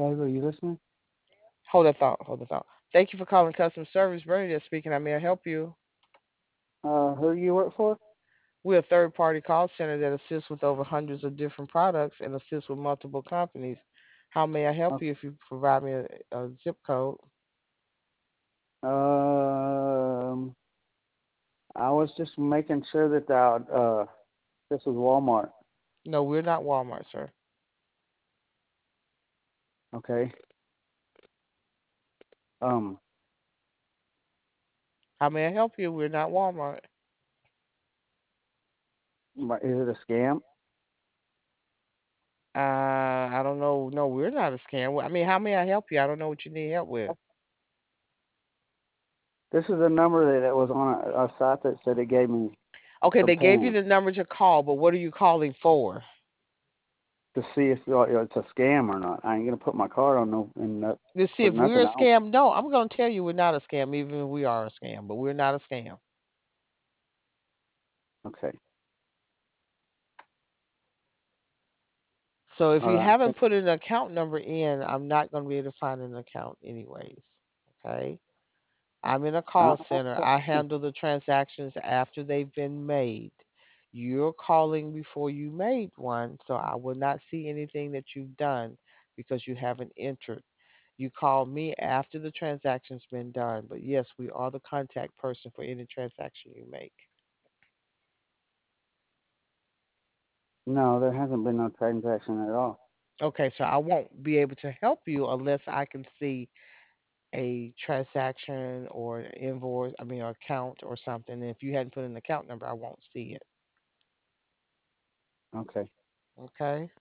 Babe, are you listening? Hold that thought. Hold that thought. Thank you for calling customer service. Bernadette speaking. I may I help you? Who do you work for? We're a third party call center that assists with over hundreds of different products and assists with multiple companies. How may I help Okay. you if you provide me a zip code? Um, I was just making sure that this was Walmart. No, we're not Walmart, sir. Okay. Um, How may I help you? We're not Walmart. is it a scam? I don't know. No, we're not a scam. I mean, how may I help you? I don't know what you need help with. This is a number that was on a site that said it gave me Okay, some they gave you points the number to call, but what are you calling for? to see if it's a scam or not. I ain't gonna put my card on no and To see for if we're nothing a else. scam? No, I'm going to tell you we're not a scam, even if we are a scam, but we're not a scam. Okay. So if All you right. haven't put an account number in, I'm not going to be able to find an account anyways. Okay? I'm in a call center. I handle the transactions after they've been made. You're calling before you made one, so I will not see anything that you've done because you haven't entered. You call me after the transaction's been done, but yes, we are the contact person for any transaction you make. No, there hasn't been no transaction at all. Okay, so I won't be able to help you unless I can see a transaction or an invoice, I mean, or account or something. And if you hadn't put an account number, I won't see it. Okay. Okay?